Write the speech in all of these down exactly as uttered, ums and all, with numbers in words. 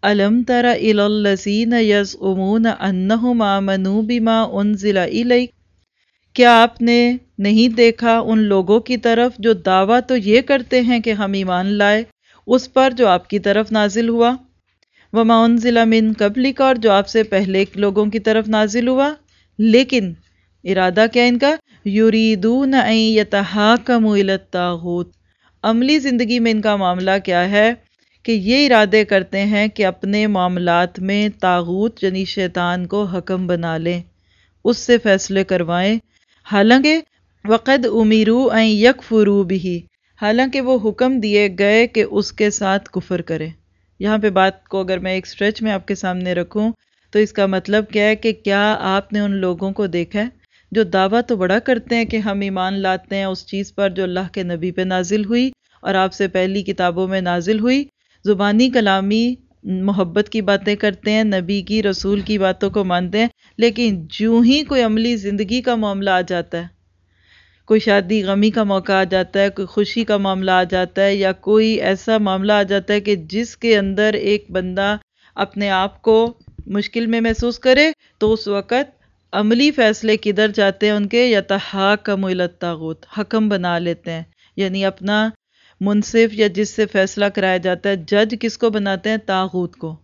الم تر الی الذین یزعمون انہم آمنوا بما انزل الیک، کیا آپ نے نہیں دیکھا ان لوگوں کی طرف جو دعویٰ تو یہ کرتے ہیں کہ ہم ایمان لائے اس پر جو آپ کی طرف نازل ہوا، وما انزل من قبلک، اور جو آپ سے پہلے لوگوں کی طرف نازل ہوا، لیکن ارادہ کیا ان کا، یریدون ان یتحاکموا الی الطاغوت، عملی زندگی میں ان کا معاملہ کیا ہے کہ یہ ارادے کرتے ہیں کہ اپنے معاملات میں طاغوت یعنی شیطان کو حکم بنا لیں، اس سے فیصلے کروائیں، حالانکہ وقد امیروا ان یکفروا بہ، حالانکہ وہ حکم دیے گئے کہ اس کے ساتھ کفر کریں۔ یہاں پہ بات کو اگر میں ایک سٹریچ میں آپ کے سامنے رکھوں تو اس کا مطلب کیا ہے کہ کیا آپ نے ان لوگوں کو دیکھا ہے جو دعویٰ تو بڑا کرتے ہیں کہ ہم ایمان لاتے ہیں اس چیز پر جو اللہ کے نبی پہ نازل ہوئی اور آپ سے پہلی کتابوں میں نازل ہوئی، زبانی کلامی محبت کی باتیں کرتے ہیں، نبی کی رسول کی باتوں کو مانتے ہیں، لیکن جوں ہی کوئی عملی زندگی کا معاملہ آ جاتا ہے، کوئی شادی غمی کا موقع آ جاتا ہے، کوئی خوشی کا معاملہ آ جاتا ہے، یا کوئی ایسا معاملہ آ جاتا ہے کہ جس کے اندر ایک بندہ اپنے آپ کو مشکل میں محسوس کرے، تو اس وقت عملی فیصلے کدھر جاتے ہیں ان کے، یتحاکموا الی الطاغوت، حکم بنا لیتے ہیں، یعنی اپنا منصف یا جس سے فیصلہ کرایا جاتا ہے جج کس کو بناتے ہیں، طاغوت کو،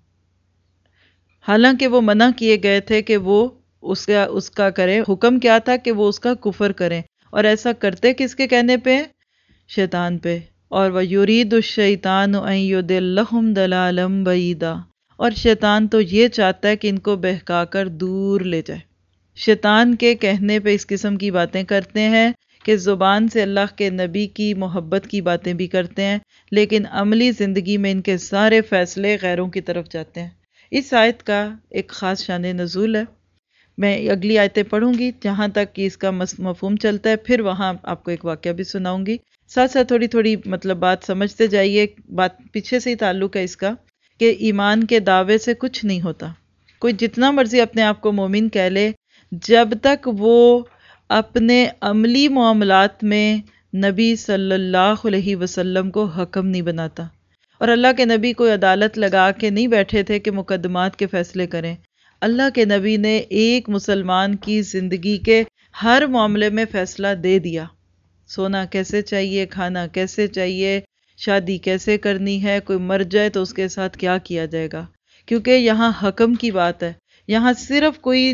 حالانکہ وہ منع کیے گئے تھے کہ وہ اس کا اس کا کریں، حکم کیا تھا کہ وہ اس کا کفر کریں، اور ایسا کرتے کس کے کہنے پہ، شیطان پہ، اور وَيُرِيدُ الشَّيْطَانُ أَن يُضِلَّهُمْ ضَلَالًا بَعِيدًا، اور شیطان تو یہ چاہتا ہے کہ ان کو بہکا کر دور لے جائے۔ شیطان کے کہنے پہ اس قسم کی باتیں کرتے ہیں کہ زبان سے اللہ کے نبی کی محبت کی باتیں بھی کرتے ہیں، لیکن عملی زندگی میں ان کے سارے فیصلے غیروں کی طرف جاتے ہیں۔ اس آیت کا ایک خاص شان نزول ہے، میں اگلی آیتیں پڑھوں گی جہاں تک کہ اس کا مفہوم چلتا ہے، پھر وہاں آپ کو ایک واقعہ بھی سناؤں گی، ساتھ ساتھ تھوڑی تھوڑی مطلب بات سمجھتے جائیے، بات پیچھے سے ہی تعلق ہے اس کا، کہ ایمان کے دعوے سے کچھ نہیں ہوتا، کوئی جتنا مرضی اپنے آپ کو مومن کہہ لے، جب تک وہ اپنے عملی معاملات میں نبی صلی اللہ علیہ وسلم کو حکم نہیں بناتا، اور اللہ کے نبی کوئی عدالت لگا کے نہیں بیٹھے تھے کہ مقدمات کے فیصلے کریں، اللہ کے نبی نے ایک مسلمان کی زندگی کے ہر معاملے میں فیصلہ دے دیا، سونا کیسے چاہیے، کھانا کیسے چاہیے، شادی کیسے کرنی ہے، کوئی مر جائے تو اس کے ساتھ کیا کیا جائے گا، کیونکہ یہاں حکم کی بات ہے، یہاں صرف کوئی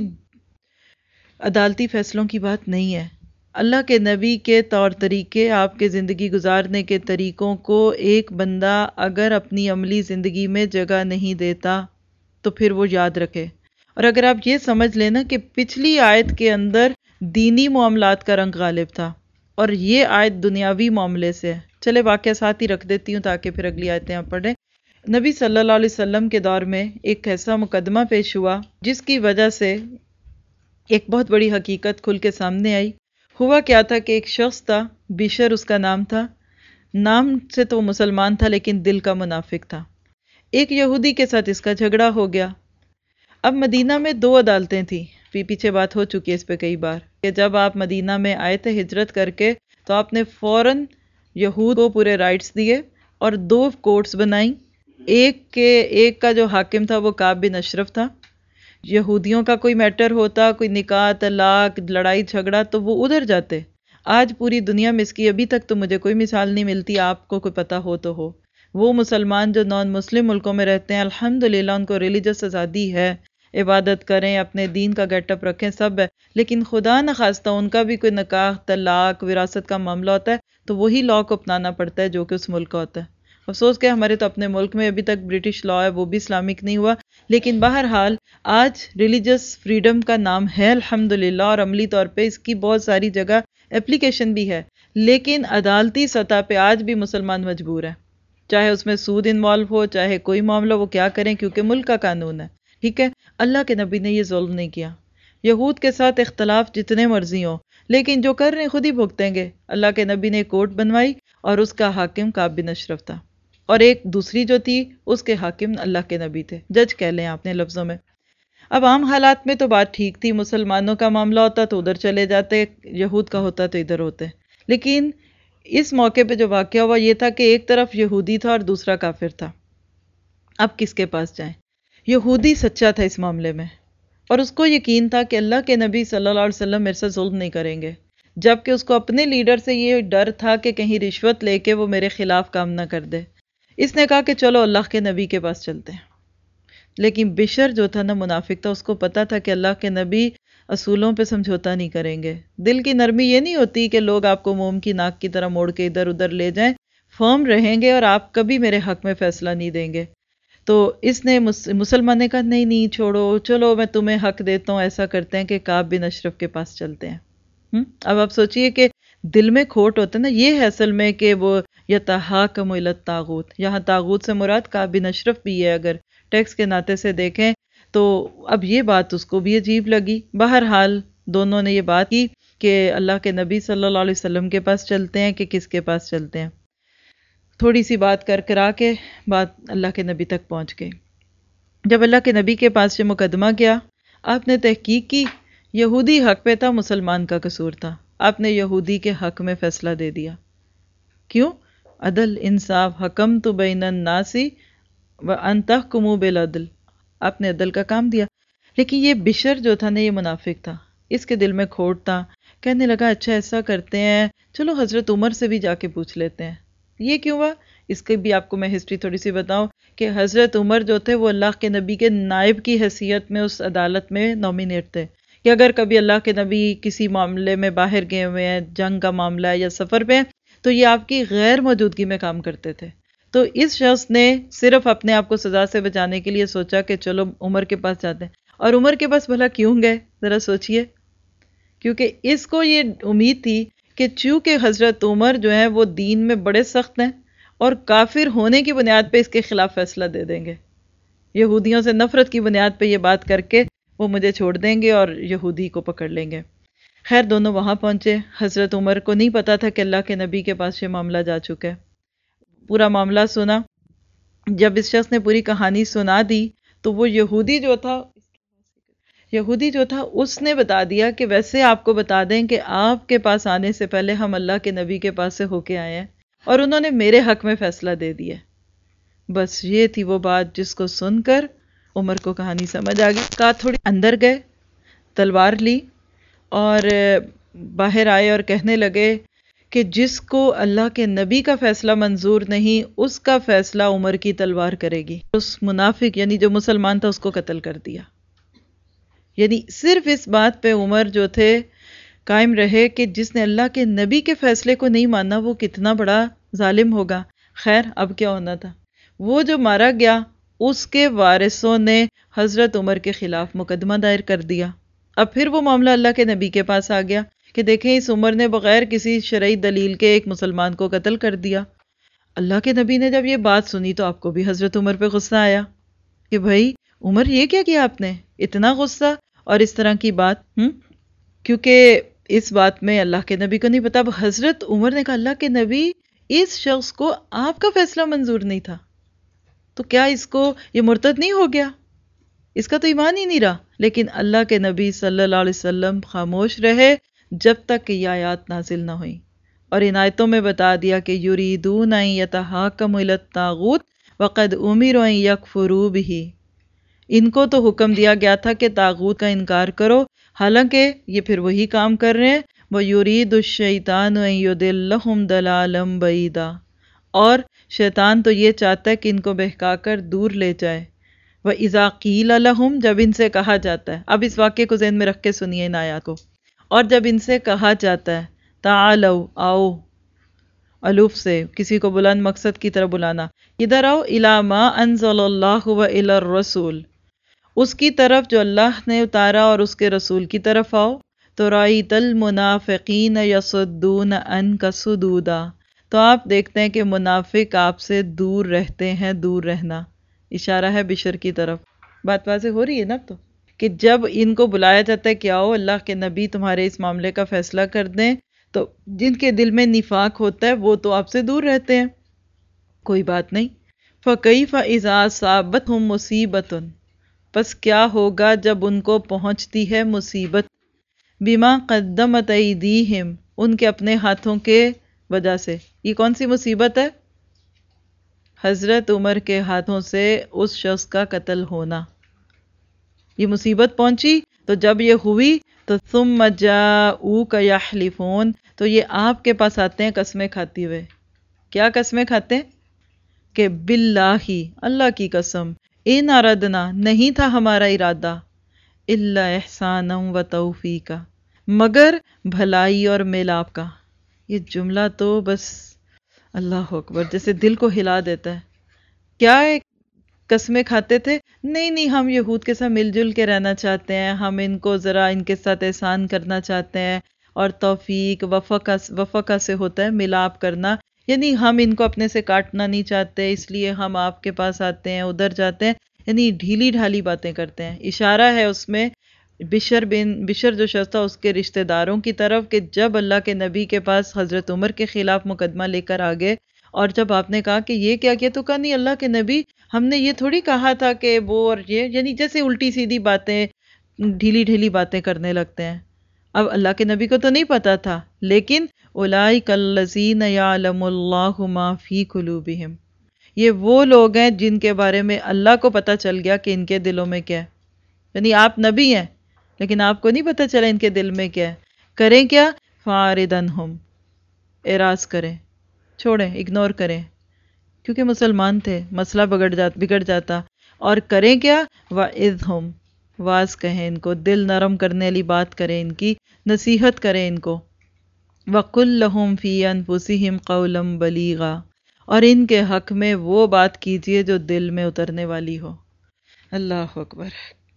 عدالتی فیصلوں کی بات نہیں ہے، اللہ کے نبی کے طور طریقے، آپ کے زندگی گزارنے کے طریقوں کو ایک بندہ اگر اپنی عملی زندگی میں جگہ نہیں دیتا تو پھر وہ یاد رکھے۔ اور اگر آپ یہ سمجھ لینا کہ پچھلی آیت کے اندر دینی معاملات کا رنگ غالب تھا اور یہ آیت دنیاوی معاملے سے ہے، چلے واقعہ ساتھ ہی رکھ دیتی ہوں تاکہ پھر اگلی آیتیں آپ پڑھیں۔ نبی صلی اللہ علیہ وسلم کے دور میں ایک ایسا مقدمہ پیش ہوا جس کی وجہ سے ایک بہت بڑی حقیقت کھل کے سامنے آئی۔ ہوا کیا تھا کہ ایک شخص تھا، بشر اس کا نام تھا، نام سے تو وہ مسلمان تھا لیکن دل کا منافق تھا۔ ایک یہودی کے ساتھ اس کا جھگڑا ہو گیا۔ اب مدینہ میں دو عدالتیں تھیں، پیچھے بات ہو چکی ہے اس پہ کئی بار، کہ جب آپ مدینہ میں آئے تھے ہجرت کر کے تو آپ نے فوراً یہود کو پورے رائٹس دیے اور دو کورٹس بنائیں، ایک کے ایک کا جو حاکم تھا وہ کعب بن اشرف تھا، یہودیوں کا کوئی میٹر ہوتا، کوئی نکاح طلاق لڑائی جھگڑا تو وہ ادھر جاتے۔ آج پوری دنیا میں اس کی ابھی تک تو مجھے کوئی مثال نہیں ملتی، آپ کو کوئی پتہ ہو تو ہو، وہ مسلمان جو نان مسلم ملکوں میں رہتے ہیں الحمدللہ ان کو ریلیجس آزادی ہے، عبادت کریں، اپنے دین کا گیٹ اپ رکھیں، سب ہے، لیکن خدا نخواستہ ان کا بھی کوئی نکاح طلاق وراثت کا معاملہ ہوتا ہے تو وہی لاء کو اپنانا پڑتا ہے جو کہ اس ملک کا ہوتا ہے۔ افسوس کہ ہمارے تو اپنے ملک میں ابھی تک برٹش لاء ہے، وہ بھی اسلامک نہیں ہوا، لیکن بہرحال آج ریلیجس فریڈم کا نام ہے الحمدللہ، اور عملی طور پہ اس کی بہت ساری جگہ اپلیکیشن بھی ہے، لیکن عدالتی سطح پہ آج بھی مسلمان مجبور ہیں، چاہے اس میں سود انوالو ہو، چاہے کوئی معاملہ، وہ کیا کریں کیونکہ ملک کا قانون ہے، ٹھیک ہے۔ اللہ کے نبی نے یہ ظلم نہیں کیا، یہود کے ساتھ اختلاف جتنے مرضی ہوں لیکن جو کر رہے ہیں خود ہی بھگتیں گے۔ اللہ کے نبی نے ایک کورٹ بنوائی اور اس کا حاکم کعب بن اشرف تھا، اور ایک دوسری جو تھی اس کے حاکم اللہ کے نبی تھے، جج کہہ لیں آپ نے لفظوں میں۔ اب عام حالات میں تو بات ٹھیک تھی، مسلمانوں کا معاملہ ہوتا تو ادھر چلے جاتے، یہود کا ہوتا تو ادھر ہوتے، لیکن اس موقع پہ جو واقعہ ہوا یہ تھا کہ ایک طرف یہودی تھا اور دوسرا کافر تھا، اب کس کے پاس جائیں؟ یہودی سچا تھا اس معاملے میں، اور اس کو یقین تھا کہ اللہ کے نبی صلی اللہ علیہ وسلم میرے سے ظلم نہیں کریں گے، جبکہ اس کو اپنے لیڈر سے یہ ڈر تھا کہ کہیں رشوت لے کے وہ میرے خلاف کام نہ کر دے۔ اس نے کہا کہ چلو اللہ کے نبی کے پاس چلتے ہیں۔ لیکن بشر جو تھا نا منافق تھا، اس کو پتا تھا کہ اللہ کے نبی اصولوں پہ سمجھوتا نہیں کریں گے۔ دل کی نرمی یہ نہیں ہوتی کہ لوگ آپ کو موم کی ناک کی طرح موڑ کے ادھر ادھر لے جائیں، فرم رہیں گے اور آپ کبھی میرے حق میں فیصلہ نہیں دیں گے۔ تو اس نے مسلمان نے کہا نہیں نہیں چھوڑو، چلو میں تمہیں حق دیتا ہوں، ایسا کرتے ہیں کہ کعب بن اشرف کے پاس چلتے ہیں۔ ہم؟ اب آپ سوچئے کہ دل میں کھوٹ ہوتا ہے نا، یہ ہے اصل میں کہ وہ یتحاکم الی الطاغوت، یہاں طاغوت سے مراد کعب بن اشرف بھی ہے، اگر ٹیکس کے ناطے سے دیکھیں تو اب یہ بات اس کو بھی عجیب لگی۔ بہرحال دونوں نے یہ بات کی کہ اللہ کے نبی صلی اللہ علیہ وسلم کے پاس چلتے ہیں کہ کس کے پاس چلتے ہیں۔ تھوڑی سی بات کر کرا کے بات اللہ کے نبی تک پہنچ گئی۔ جب اللہ کے نبی کے پاس یہ مقدمہ گیا، آپ نے تحقیق کی، یہودی حق پہ تھا، مسلمان کا قصور تھا، آپ نے یہودی کے حق میں فیصلہ دے دیا۔ کیوں؟ عدل، انصاف، حکمت بین الناس وان تحکموا بالعدل، آپ نے عدل کا کام دیا۔ لیکن یہ بشر جو تھا نا، یہ منافق تھا، اس کے دل میں کھوٹ تھا، کہنے لگا اچھا ایسا کرتے ہیں، چلو حضرت عمر سے بھی جا کے پوچھ لیتے ہیں۔ یہ کیوں ہوا؟ اس کی بھی آپ کو میں ہسٹری تھوڑی سی بتاؤں کہ حضرت عمر جو تھے وہ اللہ کے نبی کے نائب کی حیثیت میں اس عدالت میں نومینیٹ تھے، کہ اگر کبھی اللہ کے نبی کسی معاملے میں باہر گئے ہوئے ہیں، جنگ کا معاملہ ہے یا سفر پہ، تو یہ آپ کی غیر موجودگی میں کام کرتے تھے۔ تو اس شخص نے صرف اپنے آپ کو سزا سے بچانے کے لیے سوچا کہ چلو عمر کے پاس جاتے ہیں۔ اور عمر کے پاس بھلا کیوں گئے؟ ذرا سوچئے۔ کیونکہ اس کو یہ امید تھی کہ چونکہ حضرت عمر جو ہیں وہ دین میں بڑے سخت ہیں اور کافر ہونے کی بنیاد پہ اس کے خلاف فیصلہ دے دیں گے، یہودیوں سے نفرت کی بنیاد پہ یہ بات کر کے وہ مجھے چھوڑ دیں گے اور یہودی کو پکڑ لیں گے۔ خیر دونوں وہاں پہنچے، حضرت عمر کو نہیں پتا تھا کہ اللہ کے نبی کے پاس یہ معاملہ جا چکا ہے۔ پورا معاملہ سنا، جب اس شخص نے پوری کہانی سنا دی تو وہ یہودی جو تھا یہودی جو تھا اس نے بتا دیا کہ ویسے آپ کو بتا دیں کہ آپ کے پاس آنے سے پہلے ہم اللہ کے نبی کے پاس سے ہو کے آئے ہیں اور انہوں نے میرے حق میں فیصلہ دے دیا۔ بس یہ تھی وہ بات جس کو سن کر عمر کو کہانی سمجھ آ گئی۔ کہا تھوڑی اندر گئے، تلوار لی اور باہر آئے اور کہنے لگے کہ جس کو اللہ کے نبی کا فیصلہ منظور نہیں، اس کا فیصلہ عمر کی تلوار کرے گی۔ اس منافق یعنی جو مسلمان تھا اس کو قتل کر دیا۔ یعنی صرف اس بات پہ عمر جو تھے قائم رہے کہ جس نے اللہ کے نبی کے فیصلے کو نہیں مانا وہ کتنا بڑا ظالم ہوگا۔ خیر اب کیا ہونا تھا، وہ جو مارا گیا اس کے وارثوں نے حضرت عمر کے خلاف مقدمہ دائر کر دیا۔ اب پھر وہ معاملہ اللہ کے نبی کے پاس آ گیا کہ دیکھیں اس عمر نے بغیر کسی شرعی دلیل کے ایک مسلمان کو قتل کر دیا۔ اللہ کے نبی نے جب یہ بات سنی تو آپ کو بھی حضرت عمر پہ غصہ آیا کہ بھائی عمر یہ کیا کیا آپ نے، اتنا غصہ اور اس طرح کی بات ہم کیونکہ اس بات میں اللہ کے نبی کو نہیں پتا۔ اب حضرت عمر نے کہا اللہ کے نبی اس شخص کو آپ کا فیصلہ منظور نہیں تھا، تو کیا اس کو یہ مرتد نہیں ہو گیا؟ اس کا تو ایمان ہی نہیں رہا۔ لیکن اللہ کے نبی صلی اللہ علیہ وسلم خاموش رہے جب تک کہ یہ آیات نازل نہ ہوئی، اور ان آیتوں میں بتا دیا کہ یریدون ان یتحاکموا الی الطاغوت وقد امروا ان یکفروا بہ، ان کو تو حکم دیا گیا تھا کہ طاغوت کا انکار کرو، حالانکہ یہ پھر وہی کام کر رہے ہیں۔ وَيُرِيدُ الشَّيْطَانُ أَن يُضِلَّهُمْ ضَلَالًا بَعِيدًا، اور شیطان تو یہ چاہتا ہے کہ ان کو بہکا کر دور لے جائے۔ وَإِذَا قِيلَ لَهُمْ، جب ان سے کہا جاتا ہے، اب اس واقعے کو ذہن میں رکھ کے سنیے ان آیات کو، اور جب ان سے کہا جاتا ہے تَعَالَوْا، آؤ، الوف سے کسی کو بلند مقصد کی طرف بلانا، ادھر آؤ، إِلَى مَا أَنزَلَ اللَّهُ وَإِلَى الرَّسُولِ، اس کی طرف جو اللہ نے اتارا اور اس کے رسول کی طرف آؤ، تو رَأَيْتَ الْمُنَافِقِينَ يَصُدُّونَ عَنْكَ صُدُودًا، تو آپ دیکھتے ہیں کہ منافق آپ سے دور رہتے ہیں، دور رہنا، اشارہ ہے بشر کی طرف۔ بات واضح ہو رہی ہے نا؟ تو کہ جب ان کو بلایا جاتا ہے کہ آؤ اللہ کے نبی تمہارے اس معاملے کا فیصلہ کر دیں، تو جن کے دل میں نفاق ہوتا ہے وہ تو آپ سے دور رہتے ہیں، کوئی بات نہیں۔ فَكَيْفَ إِذَا أَصَابَتْهُم مُّصِيبَةٌ، پس کیا ہوگا جب ان کو پہنچتی ہے مصیبت، بِمَا قَدَّمَتْ أَيْدِيهِمْ، ان کے اپنے ہاتھوں کے وجہ سے۔ یہ کون سی مصیبت ہے؟ حضرت عمر کے ہاتھوں سے اس شخص کا قتل ہونا۔ یہ مصیبت پہنچی تو جب یہ ہوئی تو ثم جاؤک یحلفون، تو یہ آپ کے پاس آتے ہیں قسمیں کھاتے ہوئے۔ کیا قسمیں کھاتے ہیں؟ کہ باللہ، اللہ کی قسم، ان اردنا، نہیں تھا ہمارا ارادہ، الا احسانا و توفیقا، مگر بھلائی اور میلاپ کا۔ یہ جملہ تو بس اللہ اکبر، جیسے دل کو ہلا دیتا ہے۔ کیا ایک قسمیں کھاتے تھے؟ نہیں نہیں، ہم یہود کے ساتھ مل جل کے رہنا چاہتے ہیں، ہم ان کو ذرا ان کے ساتھ احسان کرنا چاہتے ہیں، اور توفیق وفقہ وفقہ سے ہوتا ہے ملاپ کرنا، یعنی ہم ان کو اپنے سے کاٹنا نہیں چاہتے، اس لیے ہم آپ کے پاس آتے ہیں، ادھر جاتے ہیں، یعنی ڈھیلی ڈھالی باتیں کرتے ہیں۔ اشارہ ہے اس میں بشر بن بشر جو شخص تھا اس کے رشتہ داروں کی طرف، کہ جب اللہ کے نبی کے پاس حضرت عمر کے خلاف مقدمہ لے کر آگے، اور جب آپ نے کہا کہ یہ کیا کیا، تو کہا نہیں اللہ کے نبی، ہم نے یہ تھوڑی کہا تھا کہ وہ اور یہ، یعنی جیسے الٹی سیدھی باتیں، ڈھیلی ڈھیلی باتیں کرنے لگتے ہیں۔ اب اللہ کے نبی کو تو نہیں پتا تھا، لیکن اولئک الذین یعلم اللہ ما فی قلوبہم، یہ وہ لوگ ہیں جن کے بارے میں اللہ کو پتا چل گیا کہ ان کے دلوں میں کیا ہے۔ یعنی آپ نبی ہیں لیکن آپ کو نہیں پتا چلا ان کے دل میں کیا ہے۔ کریں کیا؟ فاردنہم، اعراض کریں، چھوڑیں، اگنور کریں، کیونکہ مسلمان تھے، مسئلہ بگڑ جاتا بگڑ جاتا۔ اور کریں کیا؟ وعظہم، واز کہیں ان کو، دل نرم کرنے والی بات کریں، ان کی نصیحت کریں ان کو۔ وقل لہم فی انفسہم قولا بلیغا، اور ان کے حق میں وہ بات کیجئے جو دل میں اترنے والی ہو۔ اللہ اکبر۔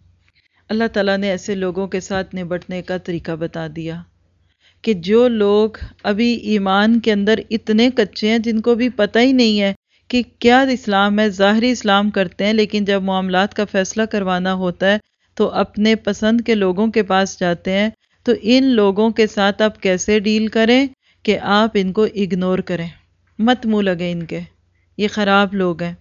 اللہ تعالیٰ نے ایسے لوگوں کے ساتھ نبٹنے کا طریقہ بتا دیا کہ جو لوگ ابھی ایمان کے اندر اتنے کچے ہیں، جن کو بھی پتہ ہی نہیں ہے کہ کیا اسلام ہے، ظاہری اسلام کرتے ہیں، لیکن جب معاملات کا فیصلہ کروانا ہوتا ہے تو اپنے پسند کے لوگوں کے پاس جاتے ہیں۔ تو ان لوگوں کے ساتھ آپ کیسے ڈیل کریں کہ آپ ان کو اگنور کریں، مت منہ لگیں ان کے، یہ خراب لوگ ہیں،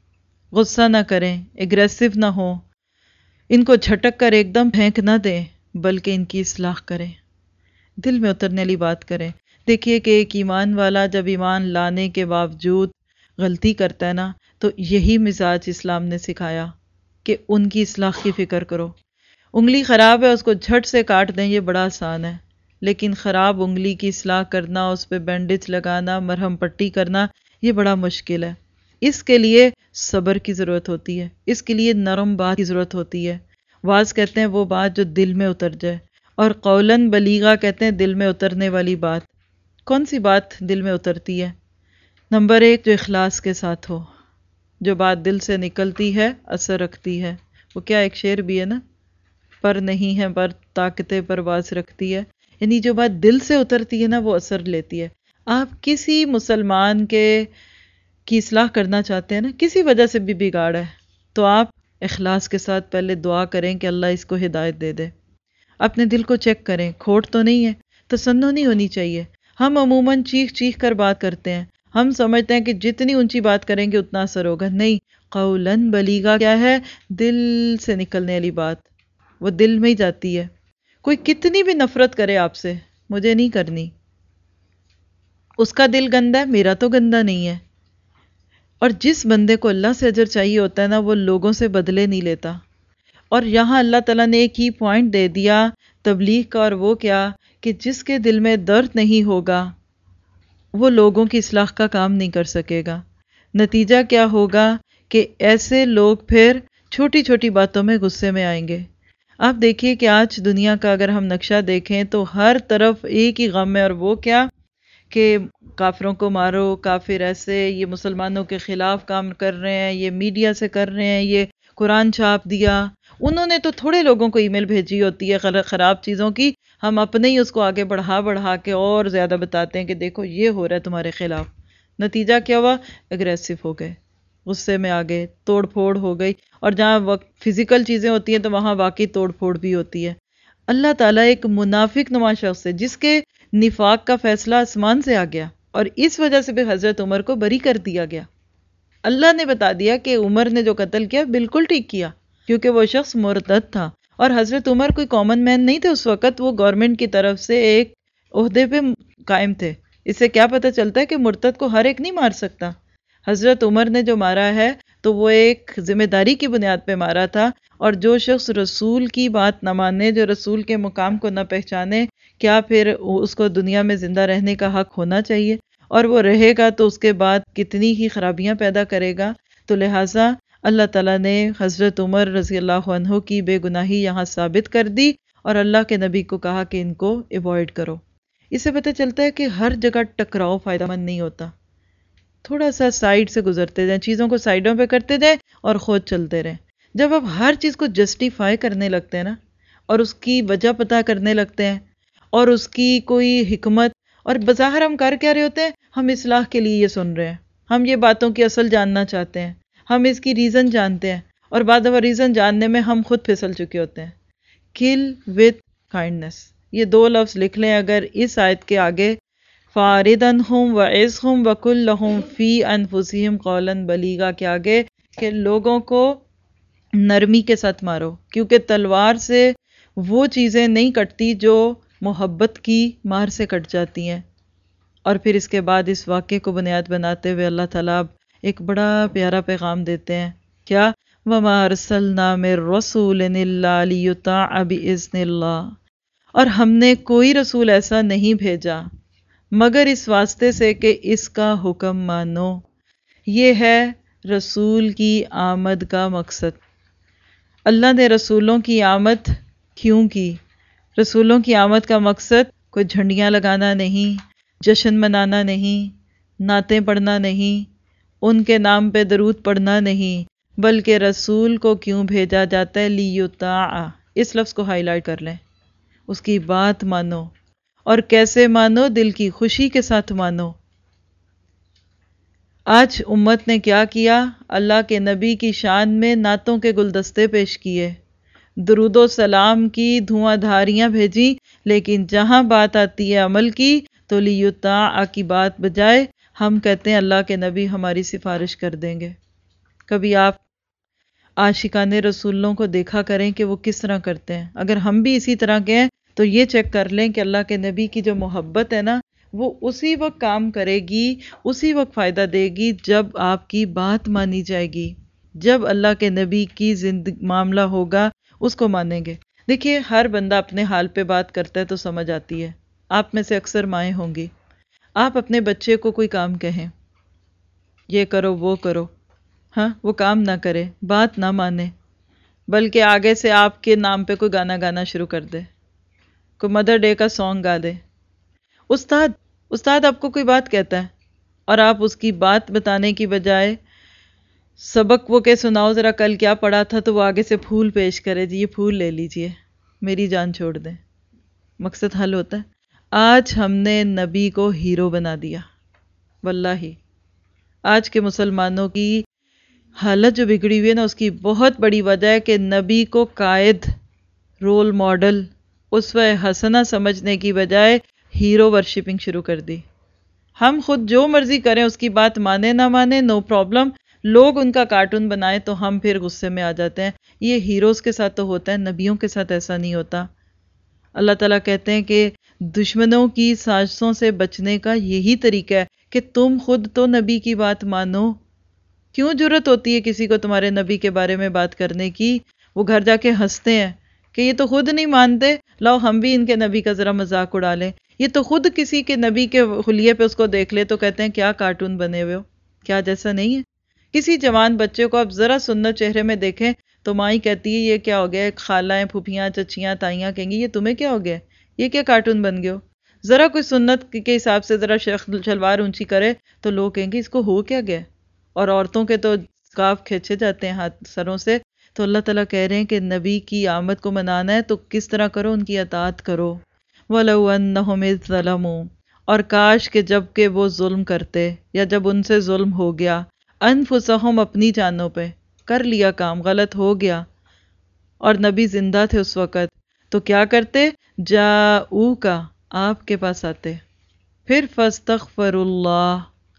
غصہ نہ کریں، اگریسو نہ ہوں، ان کو جھٹک کر ایک دم پھینک نہ دیں، بلکہ ان کی اصلاح کریں، دل میں اترنے والی بات کریں۔ دیکھیے کہ ایک ایمان والا جب ایمان لانے کے باوجود غلطی کرتا ہے نا، تو یہی مزاج اسلام نے سکھایا کہ ان کی اصلاح کی فکر کرو۔ انگلی خراب ہے، اس کو جھٹ سے کاٹ دیں، یہ بڑا آسان ہے، لیکن خراب انگلی کی اصلاح کرنا، اس پہ بینڈیج لگانا، مرہم پٹی کرنا، یہ بڑا مشکل ہے۔ اس کے لیے صبر کی ضرورت ہوتی ہے، اس کے لیے نرم بات کی ضرورت ہوتی ہے۔ واز کہتے ہیں وہ بات جو دل میں اتر جائے، اور قولاً بلیغا کہتے ہیں دل میں اترنے والی بات۔ کون سی بات دل میں اترتی ہے؟ نمبر ایک، جو اخلاص کے ساتھ ہو، جو بات دل سے نکلتی ہے اثر رکھتی ہے۔ وہ کیا ایک شعر بھی ہے نا، پر نہیں ہے پر طاقتِ پرواز رکھتی ہے، یعنی جو بات دل سے اترتی ہے نا وہ اثر لیتی ہے۔ آپ کسی مسلمان کے کی اصلاح کرنا چاہتے ہیں نا، کسی وجہ سے بھی بگاڑ ہے، تو آپ اخلاص کے ساتھ پہلے دعا کریں کہ اللہ اس کو ہدایت دے دے۔ اپنے دل کو چیک کریں، کھوٹ تو نہیں ہے، تسنع نہیں ہونی چاہیے۔ ہم عموماً چیخ چیخ کر بات کرتے ہیں، ہم سمجھتے ہیں کہ جتنی اونچی بات کریں گے اتنا اثر ہوگا، نہیں۔ قولاً بلیغا کیا ہے؟ دل سے نکلنے والی بات، وہ دل میں ہی جاتی ہے۔ کوئی کتنی بھی نفرت کرے آپ سے، مجھے نہیں کرنی، اس کا دل گندا ہے، میرا تو گندا نہیں ہے۔ اور جس بندے کو اللہ سے اجر چاہیے ہوتا ہے نا، وہ لوگوں سے بدلے نہیں لیتا۔ اور یہاں اللہ تعالیٰ نے ایک ہی پوائنٹ دے دیا تبلیغ کا، اور وہ کیا کہ جس کے دل میں درد نہیں ہوگا وہ لوگوں کی اصلاح کا کام نہیں کر سکے گا۔ نتیجہ کیا ہوگا کہ ایسے لوگ پھر چھوٹی چھوٹی باتوں میں غصے میں آئیں گے۔ آپ دیکھیے کہ آج دنیا کا اگر ہم نقشہ دیکھیں تو ہر طرف ایک ہی غم ہے، اور وہ کیا کہ کافروں کو مارو، کافر ایسے، یہ مسلمانوں کے خلاف کام کر رہے ہیں، یہ میڈیا سے کر رہے ہیں، یہ قرآن چھاپ دیا۔ انہوں نے تو تھوڑے لوگوں کو ای میل بھیجی ہوتی ہے خراب چیزوں کی، ہم اپنے ہی اس کو آگے بڑھا بڑھا کے اور زیادہ بتاتے ہیں کہ دیکھو یہ ہو رہا ہے تمہارے خلاف۔ نتیجہ کیا ہوا؟ اگریسو ہو گئے، غصے میں آ گئے، توڑ پھوڑ ہو گئی، اور جہاں فزیکل چیزیں ہوتی ہیں تو وہاں واقعی توڑ پھوڑ بھی ہوتی ہے۔ اللہ تعالیٰ ایک منافق نما شخص ہے جس کے نفاق کا فیصلہ آسمان سے آ گیا، اور اس وجہ سے بھی حضرت عمر کو بری کر دیا گیا۔ اللہ نے بتا دیا کہ عمر نے جو قتل کیا بالکل ٹھیک کیا، کیونکہ وہ شخص مرتد تھا، اور حضرت عمر کوئی کامن مین نہیں تھے اس وقت، وہ گورنمنٹ کی طرف سے ایک عہدے پہ قائم تھے۔ اس سے کیا پتہ چلتا ہے کہ مرتد کو ہر ایک نہیں مار سکتا۔ حضرت عمر نے جو مارا ہے تو وہ ایک ذمہ داری کی بنیاد پہ مارا تھا، اور جو شخص رسول کی بات نہ مانے، جو رسول کے مقام کو نہ پہچانے، کیا پھر اس کو دنیا میں زندہ رہنے کا حق ہونا چاہیے؟ اور وہ رہے گا تو اس کے بعد کتنی ہی خرابیاں پیدا کرے گا۔ تو لہٰذا اللہ تعالیٰ نے حضرت عمر رضی اللہ عنہ کی بے گناہی یہاں ثابت کر دی، اور اللہ کے نبی کو کہا کہ ان کو ایوائڈ کرو۔ اس سے پتہ چلتا ہے کہ ہر جگہ ٹکراؤ فائدہ مند نہیں ہوتا، تھوڑا سا سائڈ سے گزرتے جائیں، چیزوں کو سائڈوں پہ کرتے جائیں اور خود چلتے رہیں۔ جب آپ ہر چیز کو جسٹیفائی کرنے لگتے ہیں نا، اور اس کی وجہ پتہ کرنے لگتے ہیں، اور اس کی کوئی حکمت، اور بظاہر ہم کر کیا رہے ہوتے ہیں، ہم اصلاح کے لیے یہ سن رہے ہیں، ہم یہ باتوں کی اصل جاننا چاہتے ہیں، ہم اس کی ریزن جانتے ہیں، اور بعد دفعہ ریزن جاننے میں ہم خود پھسل چکے ہوتے ہیں۔ کل وتھ کائنڈنس، یہ دو لفظ لکھ لیں اگر اس آیت کے آگے، فَارِدَنْهُمْ وَعِظْهُمْ وَقُلْ لَهُمْ فِي أَنفُسِهِمْ قَوْلًا بَلِيغًا کے آگے کہ لوگوں کو نرمی کے ساتھ مارو، کیونکہ تلوار سے وہ چیزیں نہیں کٹتی جو محبت کی مار سے کٹ جاتی ہیں۔ اور پھر اس کے بعد اس واقعے کو بنیاد بناتے ہوئے اللہ تعالیٰ ایک بڑا پیارا پیغام دیتے ہیں، کیا؟ وَمَا أَرْسَلْنَا مِن رَّسُولٍ إِلَّا لِيُطَاعَ بِإِذْنِ اللَّهِ، اور ہم نے کوئی رسول ایسا نہیں بھیجا مگر اس واسطے سے کہ اس کا حکم مانو۔ یہ ہے رسول کی آمد کا مقصد۔ اللہ نے رسولوں کی آمد کیوں کی؟ رسولوں کی آمد کا مقصد کوئی جھنڈیاں لگانا نہیں، جشن منانا نہیں، نعتیں پڑھنا نہیں، ان کے نام پہ درود پڑھنا نہیں، بلکہ رسول کو کیوں بھیجا جاتا ہے؟ لیُطاع، اس لفظ کو ہائی لائٹ کر لیں، اس کی بات مانو، اور کیسے مانو؟ دل کی خوشی کے ساتھ مانو۔ آج امت نے کیا کیا؟ اللہ کے نبی کی شان میں نعتوں کے گلدستے پیش کیے، درود و سلام کی دھواں دھاریاں بھیجی، لیکن جہاں بات آتی ہے عمل کی تو لیُطاع کی بات بجائے ہم کہتے ہیں اللہ کے نبی ہماری سفارش کر دیں گے۔ کبھی آپ عاشقان رسولوں کو دیکھا کریں کہ وہ کس طرح کرتے ہیں۔ اگر ہم بھی اسی طرح کے ہیں تو یہ چیک کر لیں کہ اللہ کے نبی کی جو محبت ہے نا، وہ اسی وقت کام کرے گی، اسی وقت فائدہ دے گی جب آپ کی بات مانی جائے گی، جب اللہ کے نبی کی زندگی معاملہ ہوگا اس کو مانیں گے۔ دیکھیے ہر بندہ اپنے حال پہ بات کرتا ہے تو سمجھ آتی ہے۔ آپ میں سے اکثر مائیں ہوں گی، آپ اپنے بچے کو کوئی کام کہیں، یہ کرو وہ کرو، ہاں وہ کام نہ کرے، بات نہ مانے، بلکہ آگے سے آپ کے نام پہ کوئی گانا گانا شروع کر دے، کوئی مدر ڈے کا سانگ گا دے۔ استاد استاد آپ کو کوئی بات کہتا ہے اور آپ اس کی بات بتانے کی بجائے سبق وہ کہ سناؤ ذرا کل کیا پڑھا تھا، تو وہ آگے سے پھول پیش کرے، جی یہ پھول لے لیجئے، میری جان چھوڑ دیں، مقصد حل ہوتا ہے۔ آج ہم نے نبی کو ہیرو بنا دیا، واللہ آج کے مسلمانوں کی حالت جو بگڑی ہوئی ہے نا، اس کی بہت بڑی وجہ ہے کہ نبی کو قائد، رول ماڈل، اسوہ حسنہ سمجھنے کی بجائے ہیرو ورشپنگ شروع کر دی۔ ہم خود جو مرضی کریں، اس کی بات مانے نہ مانے نو پرابلم، لوگ ان کا کارٹون بنائیں تو ہم پھر غصے میں آ جاتے ہیں۔ یہ ہیروز کے ساتھ تو ہوتا ہے، نبیوں کے ساتھ ایسا نہیں ہوتا۔ اللہ تعالیٰ کہتے ہیں کہ دشمنوں کی سازشوں سے بچنے کا یہی طریقہ ہے کہ تم خود تو نبی کی بات مانو۔ کیوں جرت ہوتی ہے کسی کو تمہارے نبی کے بارے میں بات کرنے کی؟ وہ گھر جا کے ہنستے ہیں کہ یہ تو خود نہیں مانتے، لاؤ ہم بھی ان کے نبی کا ذرا مذاق اڑا لیں۔ یہ تو خود کسی کے نبی کے خلیے پہ اس کو دیکھ لے تو کہتے ہیں کیا کارٹون بنے ہوئے ہو، کیا جیسا نہیں ہے؟ کسی جوان بچے کو آپ ذرا سنت چہرے میں دیکھیں تو ماں ہی کہتی ہے یہ کیا ہو گیا، خالائیں، پھوپھیاں، چچیاں، تائیاں کہیں گی یہ تمہیں کیا ہو گیا، یہ کیا کارٹون بن گئے ہو؟ ذرا کوئی سنت کے حساب سے ذرا شلوار اونچی کرے تو لوگ کہیں گے اس کو ہو کیا گیا، اور عورتوں کے تو سکارف کھینچے جاتے ہیں ہاتھ سروں سے۔ تو اللہ تعالیٰ کہہ رہے ہیں کہ نبی کی آمد کو منانا ہے تو کس طرح کرو؟ ان کی اطاعت کرو۔ وَلَوْ أَنَّهُمْ إِذْ ظَلَمُوا، اور کاش کہ جب کہ وہ ظلم کرتے یا جب ان سے ظلم ہو گیا، انفسہم اپنی جانوں پہ کر لیا کام، غلط ہو گیا اور نبی زندہ تھے اس وقت، تو کیا کرتے؟ جاؤکا، آپ کے پاس آتے، پھر فاستغفر اللہ،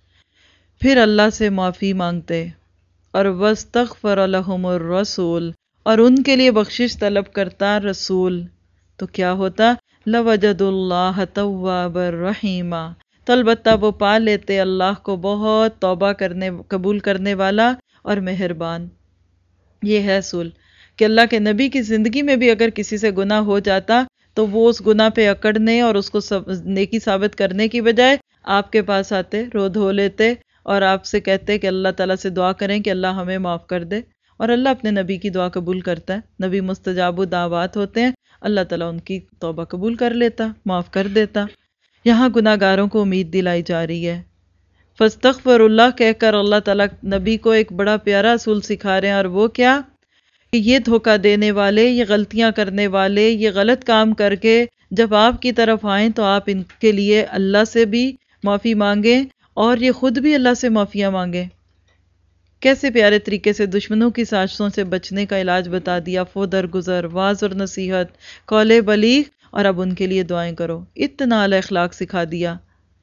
پھر اللہ سے معافی مانگتے، اور واستغفر لہم الرسول، اور ان کے لیے بخشش طلب کرتا رسول، تو کیا ہوتا؟ لوجد اللہ توابا رحیما، تو البتہ وہ پا لیتے اللہ کو بہت توبہ کرنے قبول کرنے والا اور مہربان۔ یہ ہے اصول کہ اللہ کے نبی کی زندگی میں بھی اگر کسی سے گناہ ہو جاتا تو وہ اس گناہ پہ اکڑنے اور اس کو نیکی ثابت کرنے کی بجائے آپ کے پاس آتے، رو دھو لیتے اور آپ سے کہتے کہ اللہ تعالیٰ سے دعا کریں کہ اللہ ہمیں معاف کر دے، اور اللہ اپنے نبی کی دعا قبول کرتا ہے۔ نبی مستجاب الدعوات ہوتے ہیں، اللہ تعالیٰ ان کی توبہ قبول کر لیتا، معاف کر دیتا۔ یہاں گناہ گاروں کو امید دلائی جا رہی ہے۔ فاستغفر اللہ کہہ کر اللہ تعالیٰ نبی کو ایک بڑا پیارا اصول سکھا رہے ہیں، اور وہ کیا کہ یہ دھوکہ دینے والے، یہ غلطیاں کرنے والے، یہ غلط کام کر کے جب آپ کی طرف آئیں تو آپ ان کے لیے اللہ سے بھی معافی مانگیں اور یہ خود بھی اللہ سے معافیاں مانگیں۔ کیسے پیارے طریقے سے دشمنوں کی سازشوں سے بچنے کا علاج بتا دیا، فو درگزر، واعظ اور نصیحت، قول بلیغ، اور اب ان کے لیے دعائیں کرو، اتنا اعلی اخلاق سکھا دیا۔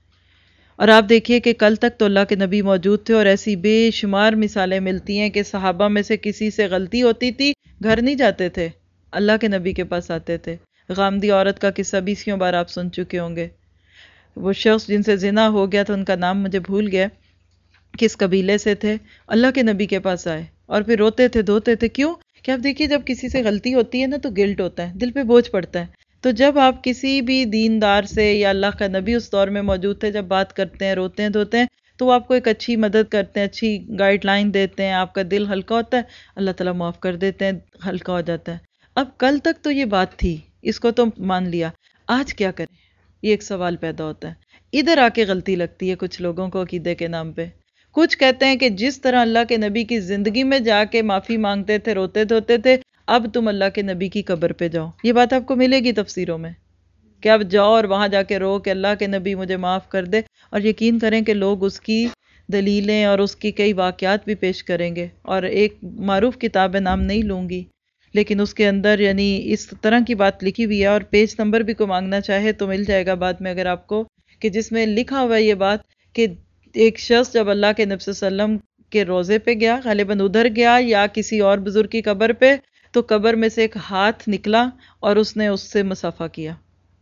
اور آپ دیکھیے کہ کل تک تو اللہ کے نبی موجود تھے، اور ایسی بے شمار مثالیں ملتی ہیں کہ صحابہ میں سے کسی سے غلطی ہوتی تھی، گھر نہیں جاتے تھے، اللہ کے نبی کے پاس آتے تھے۔ غامدی عورت کا قصہ بیسیوں بار آپ سن چکے ہوں گے۔ وہ شخص جن سے زنا ہو گیا تھا، ان کا نام مجھے بھول گیا، کس قبیلے سے تھے، اللہ کے نبی کے پاس آئے اور پھر روتے تھے دھوتے تھے۔ کیوں کہ آپ دیکھیے جب کسی سے غلطی ہوتی ہے نا تو گلٹ ہوتا ہے، دل پہ بوجھ پڑتا ہے۔ تو جب آپ کسی بھی دیندار سے، یا اللہ کا نبی اس دور میں موجود تھے، جب بات کرتے ہیں، روتے ہیں دھوتے ہیں، تو وہ آپ کو ایک اچھی مدد کرتے ہیں، اچھی گائیڈ لائن دیتے ہیں، آپ کا دل ہلکا ہوتا ہے، اللہ تعالیٰ معاف کر دیتے ہیں، ہلکا ہو جاتا ہے۔ اب کل تک تو یہ بات تھی، اس کو تو مان لیا، آج کیا کریں؟ یہ ایک سوال پیدا ہوتا ہے۔ ادھر آ کے غلطی لگتی ہے کچھ لوگوں کو عقیدے کے نام پہ۔ کچھ کہتے ہیں کہ جس طرح اللہ کے نبی کی زندگی میں جا کے معافی مانگتے تھے، روتے دھوتے تھے، اب تم اللہ کے نبی کی قبر پہ جاؤ۔ یہ بات آپ کو ملے گی تفسیروں میں کہ اب جاؤ اور وہاں جا کے رو کہ اللہ کے نبی مجھے معاف کر دے، اور یقین کریں کہ لوگ اس کی دلیلیں اور اس کی کئی واقعات بھی پیش کریں گے۔ اور ایک معروف کتاب ہے، نام نہیں لوں گی، لیکن اس کے اندر یعنی اس طرح کی بات لکھی ہوئی ہے، اور پیج نمبر بھی کو مانگنا چاہے تو مل جائے گا بعد میں اگر آپ کو، کہ جس میں لکھا ہوا ہے یہ بات کہ ایک شخص جب اللہ کے نبی صلی اللہ علیہ وسلم کے روزے پہ گیا، غالباً ادھر گیا یا کسی اور بزرگ کی قبر پہ، تو قبر میں سے ایک ہاتھ نکلا اور اس نے اس سے مصافحہ کیا۔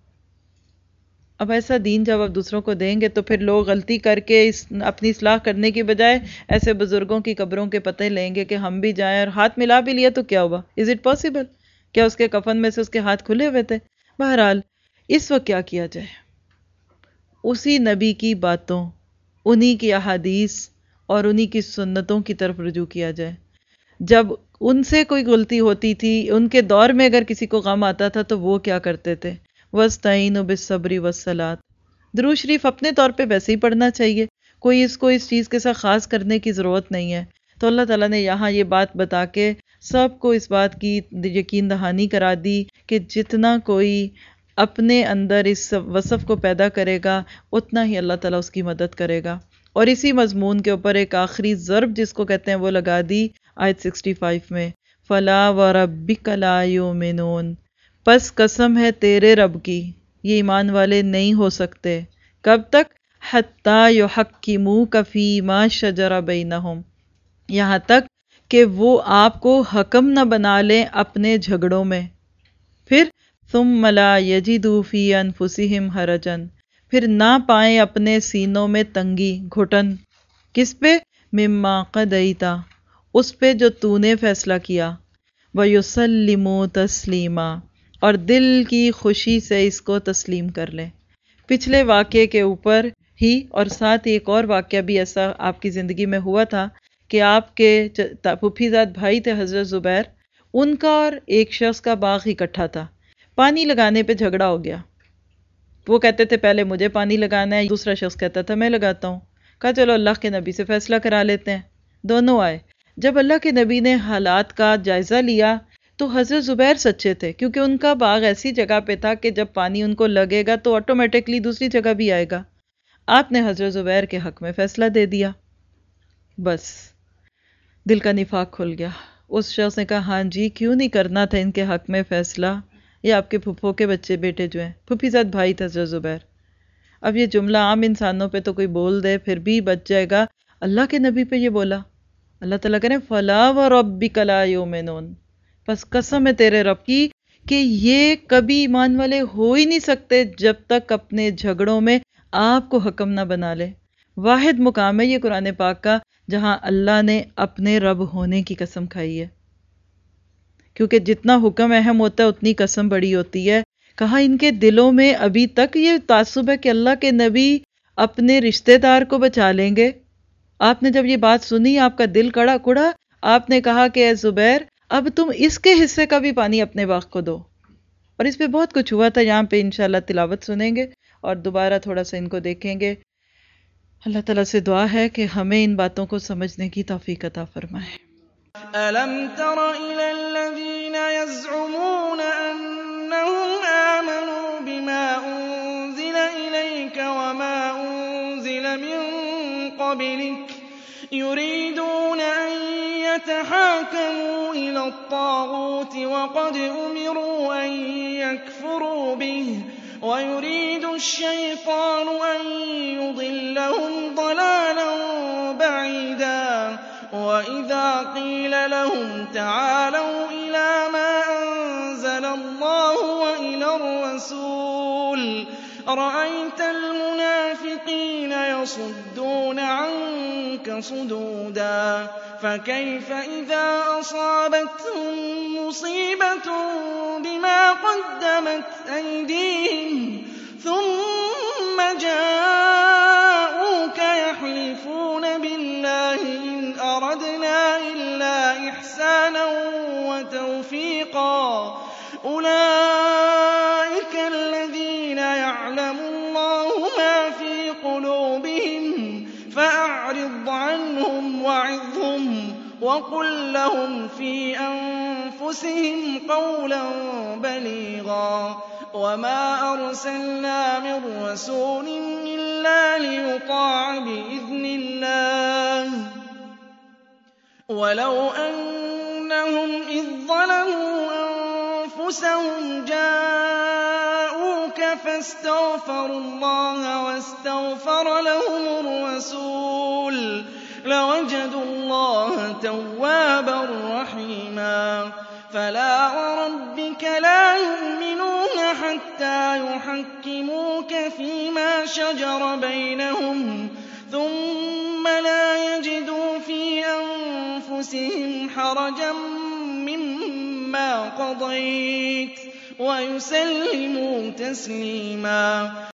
اب ایسا دین جب آپ دوسروں کو دیں گے تو پھر لوگ غلطی کر کے اس اپنی اصلاح کرنے کی بجائے ایسے بزرگوں کی قبروں کے پتہ لیں گے کہ ہم بھی جائیں، اور ہاتھ ملا بھی لیا تو کیا ہوا؟ Is it possible? کیا اس کے کفن میں سے اس کے ہاتھ کھلے ہوئے تھے؟ بہرحال اس وقت کیا کیا جائے؟ اسی نبی کی باتوں، انہی کی احادیث اور انہی کی سنتوں کی طرف رجوع کیا جائے۔ جب ان سے کوئی غلطی ہوتی تھی، ان کے دور میں اگر کسی کو غم آتا تھا تو وہ کیا کرتے تھے؟ وَاسْتَعِينُوا بِالصَّبْرِ وَالصَّلَاةِ۔ درود شریف اپنے طور پہ ویسے ہی پڑھنا چاہیے، کوئی اس کو اس چیز کے ساتھ خاص کرنے کی ضرورت نہیں ہے۔ تو اللہ تعالیٰ نے یہاں یہ بات بتا کے سب کو اس بات کی یقین دہانی کرا دی کہ جتنا کوئی اپنے اندر اس وصف کو پیدا کرے گا اتنا ہی اللہ تعالیٰ اس کی مدد کرے گا۔ اور اسی مضمون کے اوپر ایک آخری ضرب جس کو کہتے ہیں وہ لگا دی آیت سکسٹی فائیو میں، فَلَا وَرَبِّكَ لَا يُؤْمِنُونَ، پس قسم ہے تیرے رب کی یہ ایمان والے نہیں ہو سکتے، کب تک؟ حَتَّى يُحَكِّمُوكَ فِي مَا شَجَرَ بَيْنَهُمْ، یہاں تک کہ وہ آپ کو حکم نہ بنا لیں اپنے جھگڑوں میں، پھر ثُمَّ لَا يَجِدُوا فِي أَنفُسِهِمْ حَرَجًا، پھر نہ پائیں اپنے سینوں میں تنگی، گھٹن، کس پہ؟ مِمَّا قَضَيْتَ، اس پہ جو تو نے فیصلہ کیا، وَيُسَلِّمُوا تَسْلِيمًا، اور دل کی خوشی سے اس کو تسلیم کر لیں۔ پچھلے واقعے کے اوپر ہی اور ساتھ ہی ایک اور واقعہ بھی ایسا آپ کی زندگی میں ہوا تھا کہ آپ کے پھوپھی زاد بھائی تھے حضرت زبیر، ان کا اور ایک شخص کا باغ اکٹھا تھا، پانی لگانے پہ جھگڑا ہو گیا۔ وہ کہتے تھے پہلے مجھے پانی لگانا ہے، دوسرا شخص کہتا تھا میں لگاتا ہوں۔ کہا چلو اللہ کے نبی سے فیصلہ کرا لیتے ہیں۔ دونوں آئے، جب اللہ کے نبی نے حالات کا جائزہ لیا تو حضرت زبیر سچے تھے، کیونکہ ان کا باغ ایسی جگہ پہ تھا کہ جب پانی ان کو لگے گا تو آٹومیٹکلی دوسری جگہ بھی آئے گا۔ آپ نے حضرت زبیر کے حق میں فیصلہ دے دیا، بس دل کا نفاق کھل گیا۔ اس شخص نے کہا ہاں جی کیوں نہیں کرنا تھا ان کے حق میں فیصلہ، یہ آپ کے پھپھو کے بچے بیٹے جو ہیں، پھپھی زاد بھائی تھا حضرت زبیر۔ اب یہ جملہ عام انسانوں پہ تو کوئی بول دے پھر بھی بچ جائے گا، اللہ کے نبی پہ یہ بولا۔ اللہ تعالیٰ کہہ رہے ہیں فَلَا وَرَبِّكَ لَا يُؤْمِنُونَ، پس قسم ہے تیرے رب کی کہ یہ کبھی ایمان والے ہو ہی نہیں سکتے جب تک اپنے جھگڑوں میں आपको हकम ना बना ले। वाहिद मुकाम है ये कुरान पाक का जहां अल्लाह ने अपने रब होने की कसम खाई है, क्योंकि जितना हुक्म अहम होता है उतनी कसम बड़ी होती है। कहा इनके दिलों में अभी तक ये तासुब है कि अल्लाह के नबी अपने रिश्तेदार को बचा लेंगे। आपने जब ये बात सुनी आपका दिल कड़ा कुड़ा, आपने कहा कि ए जुबैर अब तुम इसके हिस्से का भी पानी अपने बाग को दो। और इस पे बहुत कुछ हुआ था, यहाँ पे इंशाल्लाह तिलावत सुनेंगे और दोबारा थोड़ा सा इनको देखेंगे। अल्लाह ताला से दुआ है कि हमें इन बातों को समझने की तौफीक अता फरमाए। अलम तर इलल्लज़ीना यज़उमून अन्नहुम आमनू बिमा उन्ज़िला इलैका वमा उन्ज़िला मिन क़ब्लिक युरीदून अन यतहाकमू इला अत्ताग़ूत वक़द उमिरू अन यकफ़ुरू बिहि ويريد الشيطان أن يضلهم ضلالا بعيدا وإذا قيل لهم تعالوا إلى ما أنزل الله وإلى الرسول رأيت المنافقين يصدون عنك صدودا فكيف إذا أصابتهم مصيبة بما قدمت أيديهم ثم جاءوك يحلفون بالله إن أردنا إلا إحسانا وتوفيقا أولئك الذين يعلم الله ما في قلوبهم فأعرض عنهم وعظهم وقل لهم في أنفسهم قولا بليغا وما أرسلنا من رسول إلا ليطاع بإذن الله ولو أنهم إذ ظلموا أنفسهم جاءوك فاستغفروا الله واستغفر لهم الرسول لوجدوا الله توابا رحيما فلا وربك لا يؤمنون حتى يحكموك فيما شجر بينهم ثم لا يجدوا في أنفسهم حرجا مما قضيت ويسلموا تسليما